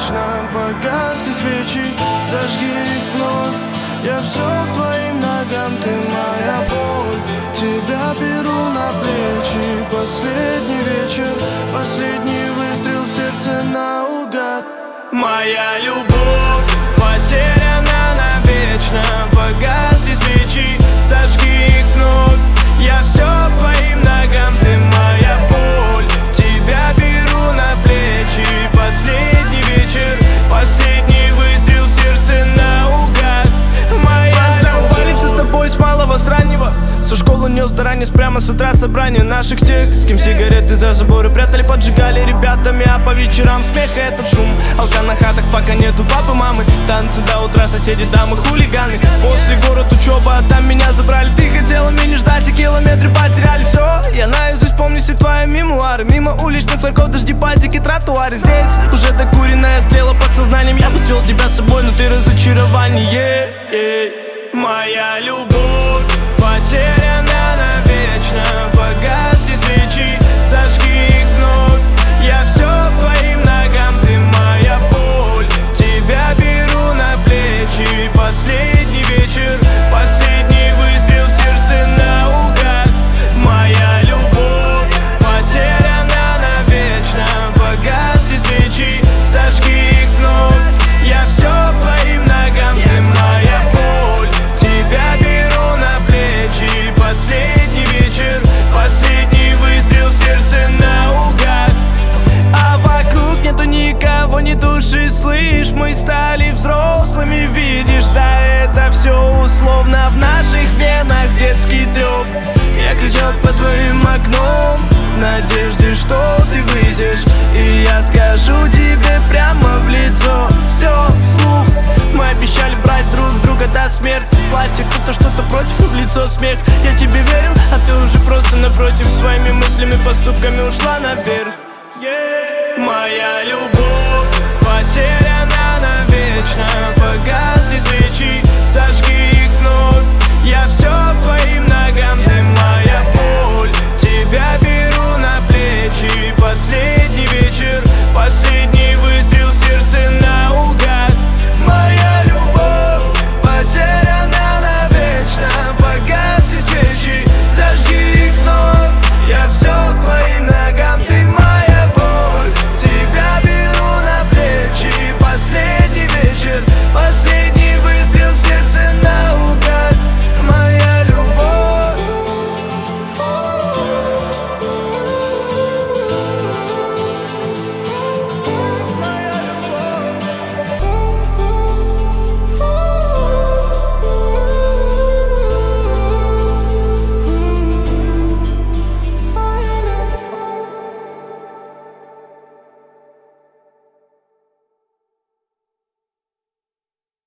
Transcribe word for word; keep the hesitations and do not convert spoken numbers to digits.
навечно. Погасли свечи, зажги их вновь. Я все к твоим ногам, ты моя боль. Тебя беру на плечи. Последний вечер, последний выстрел в сердце наугад. Моя любовь потеряна навечно. Погасли свечи, зажги их вновь. Я все к твоим ногам, ты моя боль. Тебя беру на плечи. Последний вечер, последний выстрел в сердце наугад. Моя любовь. Все с тобой с малого, с раннего. Со школы нес до ранец, прямо с утра собрание наших тех, с кем сигареты за заборы прятали, поджигали ребятами. А по вечерам смех и этот шум. Алка на хатах, пока нету папы, мамы. Танцы до утра, соседи, дамы, хулиганы. После город, учеба, а там меня забрали. Ты хотела меня ждать, и километры потеряли. Все, я наизусть помню все твои мемуары. Мимо уличных флажков, дожди, пальчики, тротуары. Здесь уже докуренное сделала под сознанием. Я бы свел тебя с собой, но ты разочарование. Моя любовь потеряна навечно. Погасли свечи, зажги их вновь. Я все к твоим ногам, ты моя боль. Тебя беру на плечи. Последний вечер, последний выстрел в сердце наугад. Моя любовь потеряна навечно. Погасли свечи, зажги их вновь. Я все к твоим ногам, ты моя боль. Тебя беру на плечи. Последний вечер, последний выстрел в сердце наугад. А вокруг нету никого, ни души, слышь. Мы стали взрослыми, видишь, да, это все условно. В наших венах детский трёп. Я кричал по твоим окном в надежде, что ты выйдешь, и я скажу тебе прямо в лицо все вслух. Мы обещали брать друг друга до смерти. Славьте, кто-то что-то против, и в лицо смех. Я тебе верил, а ты уже просто напротив. Своими мыслями, поступками ушла наверх. Yeah. Моя любовь потеряна